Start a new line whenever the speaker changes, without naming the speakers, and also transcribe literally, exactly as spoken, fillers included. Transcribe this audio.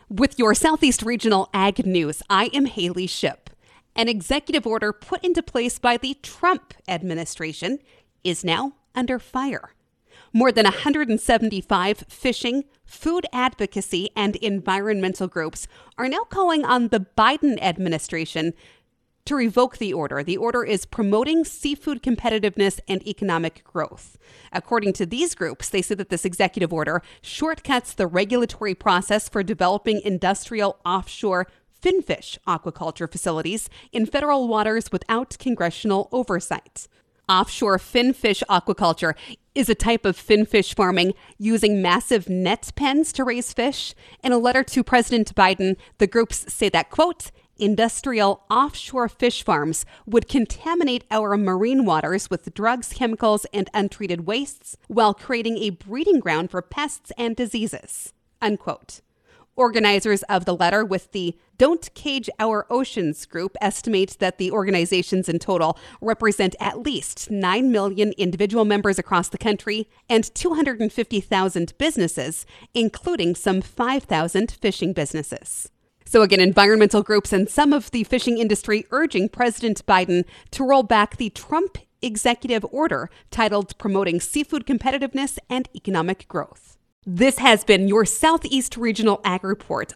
With your Southeast Regional Ag News, I am Haley Shipp. An executive order put into place by the Trump administration is now under fire. More than one hundred seventy-five fishing, food advocacy, and environmental groups are now calling on the Biden administration to revoke the order. The order is promoting seafood competitiveness and economic growth. According to these groups, they say that this executive order shortcuts the regulatory process for developing industrial offshore finfish aquaculture facilities in federal waters without congressional oversight. Offshore finfish aquaculture is a type of finfish farming using massive net pens to raise fish. In a letter to President Biden, the groups say that, quote, industrial offshore fish farms would contaminate our marine waters with drugs, chemicals, and untreated wastes while creating a breeding ground for pests and diseases, unquote. Organizers of the letter with the Don't Cage Our Oceans group estimate that the organizations in total represent at least nine million individual members across the country and two hundred fifty thousand businesses, including some five thousand fishing businesses. So again, environmental groups and some of the fishing industry urging President Biden to roll back the Trump executive order titled Promoting Seafood Competitiveness and Economic Growth. This has been your Southeast Regional Ag Report